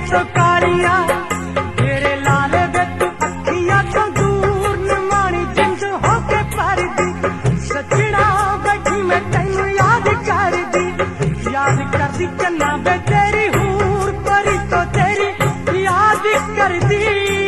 तो कालियां तेरे लाल बिच अखियां तो दूर न मानी जिंद होके भरदी सजना बैठी मैं तैनू याद करदी चन्ना वे तेरी हूर परी तो तेरी याद करदी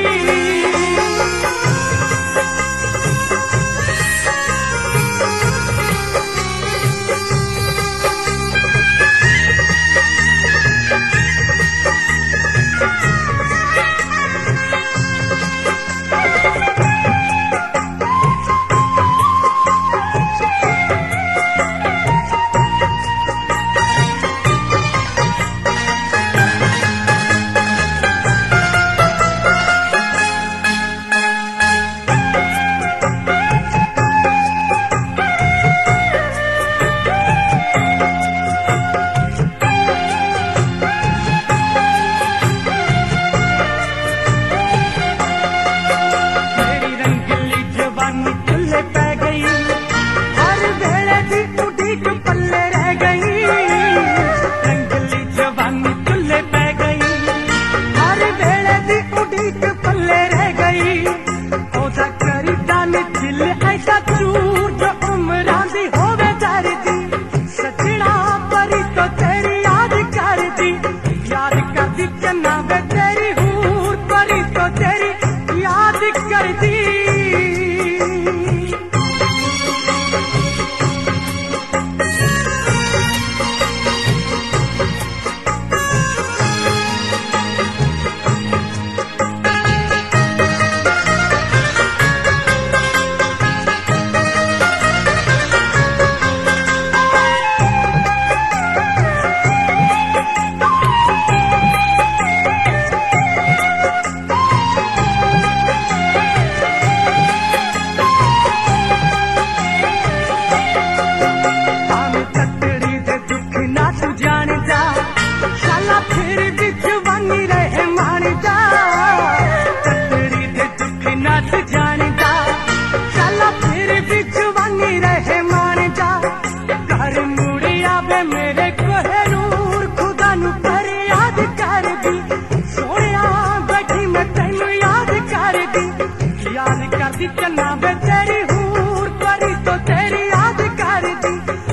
चन्ना वे तेरी हूर परी तो तेरी याद करदी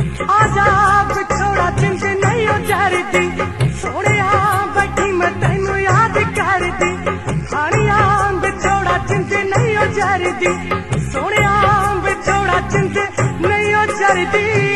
आजा बिछोड़ा जिंद नहीं उजरदी सोनिया बैठी मैं तैनू याद करदी हानिया बिछोड़ा जिंद नहीं उजरदी सोनिया बिछोड़ा जिंद नहीं उजरदी